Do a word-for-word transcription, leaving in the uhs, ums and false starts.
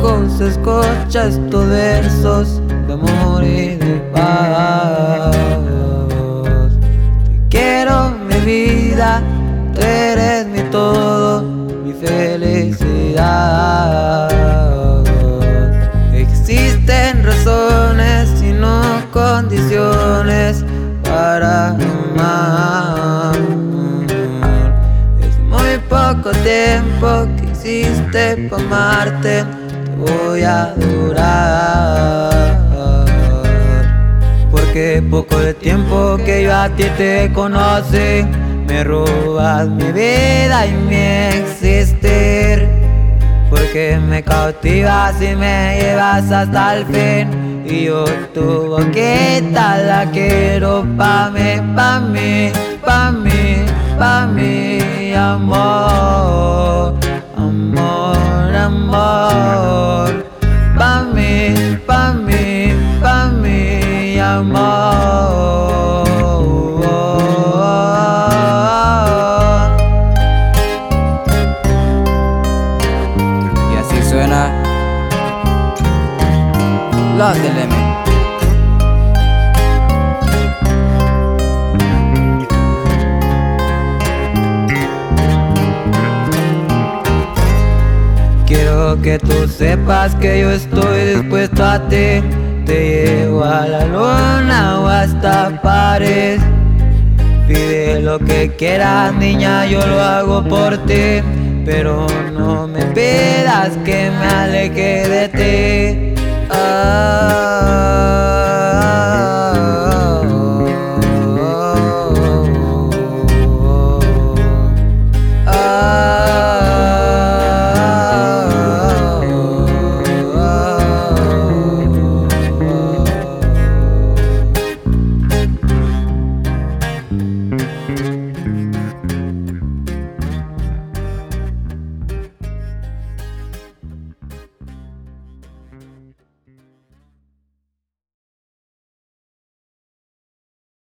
poco se escucha estos versos de amor y de paz. Te quiero, mi vida, tú eres mi todo, mi felicidad. Existen razones y no condiciones para amar. Es muy poco tiempo que existe para amarte, te voy a adorar. Porque poco el tiempo que yo a ti te conocí, me robas mi vida y mi existir. Porque me cautivas y me llevas hasta el fin, y yo tu boquita la quiero pa' mí, pa' mí, pa' mí, pa' mí, amor, amor, amor, pa' mí, pa' mí, pa' mí, amor. Suena Los del M. Quiero que tú sepas que yo estoy dispuesto a ti. Te llevo a la luna o hasta París. Pide lo que quieras, niña, yo lo hago por ti. Pero no me pidas que me aleje de ti. Ah.